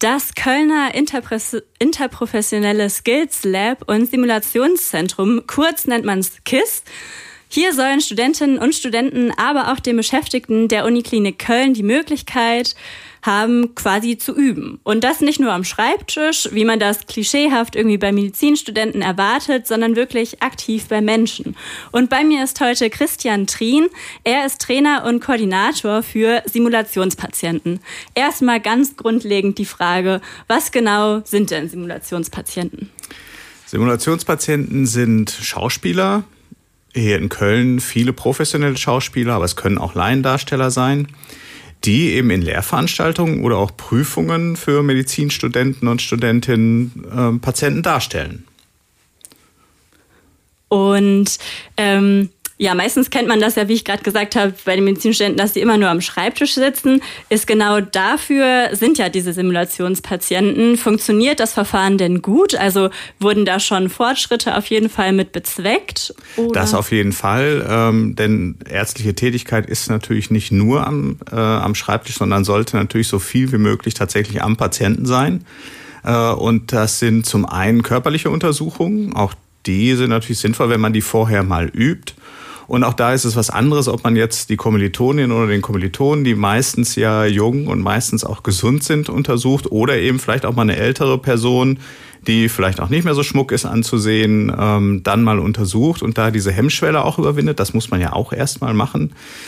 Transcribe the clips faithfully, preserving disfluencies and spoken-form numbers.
Das Kölner Interpres- Interprofessionelle Skills Lab und Simulationszentrum, kurz nennt man es K I S. Hier sollen Studentinnen und Studenten, aber auch den Beschäftigten der Uniklinik Köln die Möglichkeit haben, quasi zu üben. Und das nicht nur am Schreibtisch, wie man das klischeehaft irgendwie bei Medizinstudenten erwartet, sondern wirklich aktiv bei Menschen. Und bei mir ist heute Christian Trien. Er ist Trainer und Koordinator für Simulationspatienten. Erstmal ganz grundlegend die Frage, was genau sind denn Simulationspatienten? Simulationspatienten sind Schauspieler. Hier in Köln viele professionelle Schauspieler, aber es können auch Laiendarsteller sein, die eben in Lehrveranstaltungen oder auch Prüfungen für Medizinstudenten und Studentinnen äh, Patienten darstellen. Und ähm, ja, meistens kennt man das ja, wie ich gerade gesagt habe, bei den Medizinstudenten, dass die immer nur am Schreibtisch sitzen. Ist genau dafür sind ja diese Simulationspatienten. Funktioniert das Verfahren denn gut? Also wurden da schon Fortschritte auf jeden Fall mit bezweckt? Oder? Das auf jeden Fall, ähm, denn ärztliche Tätigkeit ist natürlich nicht nur am, äh, am Schreibtisch, sondern sollte natürlich so viel wie möglich tatsächlich am Patienten sein. Äh, und das sind zum einen körperliche Untersuchungen, auch die sind natürlich sinnvoll, wenn man die vorher mal übt. Und auch da ist es was anderes, ob man jetzt die Kommilitonin oder den Kommilitonen, die meistens ja jung und meistens auch gesund sind, untersucht oder eben vielleicht auch mal eine ältere Person, die vielleicht auch nicht mehr so schmuck ist anzusehen, ähm, dann mal untersucht und da diese Hemmschwelle auch überwindet. Das muss man ja auch erst mal machen.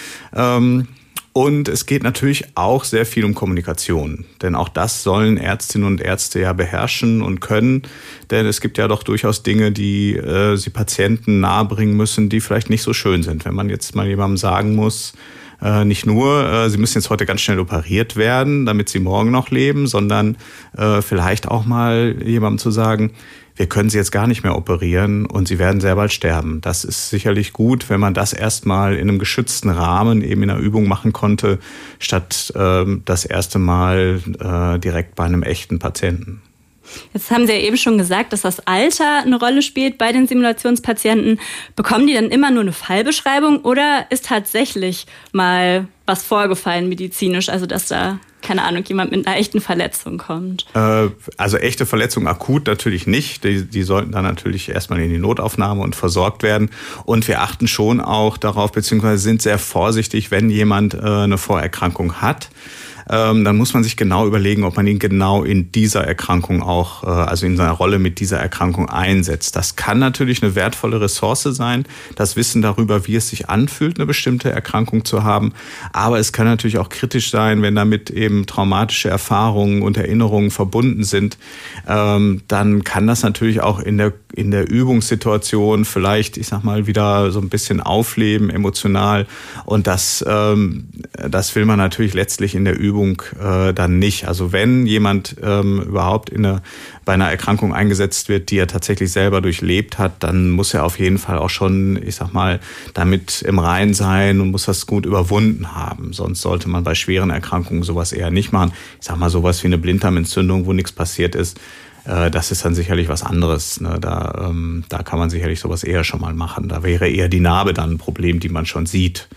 Ähm, Und es geht natürlich auch sehr viel um Kommunikation, denn auch das sollen Ärztinnen und Ärzte ja beherrschen und können, denn es gibt ja doch durchaus Dinge, die äh, sie Patienten nahebringen müssen, die vielleicht nicht so schön sind. Wenn man jetzt mal jemandem sagen muss, äh, nicht nur, äh, sie müssen jetzt heute ganz schnell operiert werden, damit sie morgen noch leben, sondern äh, vielleicht auch mal jemandem zu sagen, wir können sie jetzt gar nicht mehr operieren und sie werden sehr bald sterben. Das ist sicherlich gut, wenn man das erstmal in einem geschützten Rahmen eben in einer Übung machen konnte, statt äh, das erste Mal äh, direkt bei einem echten Patienten. Jetzt haben Sie ja eben schon gesagt, dass das Alter eine Rolle spielt bei den Simulationspatienten. Bekommen die dann immer nur eine Fallbeschreibung oder ist tatsächlich mal was vorgefallen medizinisch, also dass da, keine Ahnung, jemand mit einer echten Verletzung kommt? Äh, also echte Verletzung akut natürlich nicht. Die, die sollten dann natürlich erstmal in die Notaufnahme und versorgt werden. Und wir achten schon auch darauf, beziehungsweise sind sehr vorsichtig, wenn jemand äh, eine Vorerkrankung hat. Ähm, dann muss man sich genau überlegen, ob man ihn genau in dieser Erkrankung auch, äh, also in seiner Rolle mit dieser Erkrankung einsetzt. Das kann natürlich eine wertvolle Ressource sein, das Wissen darüber, wie es sich anfühlt, eine bestimmte Erkrankung zu haben. Aber es kann natürlich auch kritisch sein, wenn damit eben traumatische Erfahrungen und Erinnerungen verbunden sind. Ähm, dann kann das natürlich auch in der in der Übungssituation vielleicht, ich sag mal, wieder so ein bisschen aufleben, emotional. Und das, ähm, das will man natürlich letztlich in der Übung äh, dann nicht. Also wenn jemand ähm, überhaupt in eine, bei einer Erkrankung eingesetzt wird, die er tatsächlich selber durchlebt hat, dann muss er auf jeden Fall auch schon, ich sag mal, damit im Reinen sein und muss das gut überwunden haben. Sonst sollte man bei schweren Erkrankungen sowas eher nicht machen. Ich sag mal, sowas wie eine Blinddarmentzündung, wo nichts passiert ist, das ist dann sicherlich was anderes. Da, ähm, da kann man sicherlich sowas eher schon mal machen. Da wäre eher die Narbe dann ein Problem, die man schon sieht.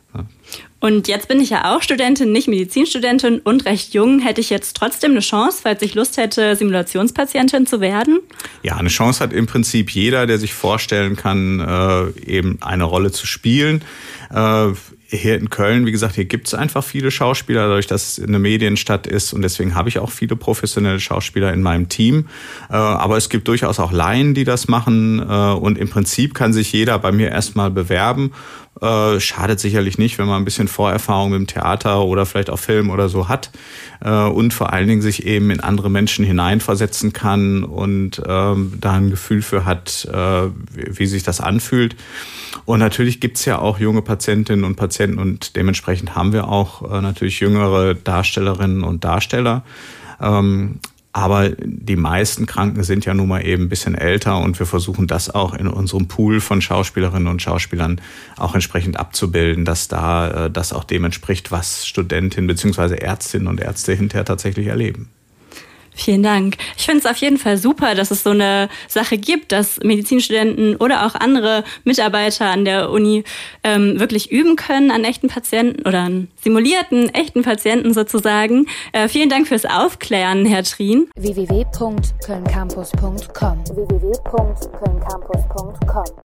Und jetzt bin ich ja auch Studentin, nicht Medizinstudentin und recht jung. Hätte ich jetzt trotzdem eine Chance, falls ich Lust hätte, Simulationspatientin zu werden? Ja, eine Chance hat im Prinzip jeder, der sich vorstellen kann, äh, eben eine Rolle zu spielen. Äh, Hier in Köln, wie gesagt, hier gibt es einfach viele Schauspieler, dadurch, dass es eine Medienstadt ist und deswegen habe ich auch viele professionelle Schauspieler in meinem Team. Aber es gibt durchaus auch Laien, die das machen und im Prinzip kann sich jeder bei mir erstmal bewerben. Schadet sicherlich nicht, wenn man ein bisschen Vorerfahrung mit dem Theater oder vielleicht auch Film oder so hat und vor allen Dingen sich eben in andere Menschen hineinversetzen kann und da ein Gefühl für hat, wie sich das anfühlt. Und natürlich gibt's ja auch junge Patientinnen und Patienten und dementsprechend haben wir auch äh, natürlich jüngere Darstellerinnen und Darsteller. Ähm, aber die meisten Kranken sind ja nun mal eben ein bisschen älter und wir versuchen das auch in unserem Pool von Schauspielerinnen und Schauspielern auch entsprechend abzubilden, dass da äh, das auch dem entspricht, was Studentinnen bzw. Ärztinnen und Ärzte hinterher tatsächlich erleben. Vielen Dank. Ich finde es auf jeden Fall super, dass es so eine Sache gibt, dass Medizinstudenten oder auch andere Mitarbeiter an der Uni ähm, wirklich üben können an echten Patienten oder an simulierten echten Patienten sozusagen. Äh, vielen Dank fürs Aufklären, Herr Trien. w w w punkt köln campus punkt com w w w punkt köln campus punkt com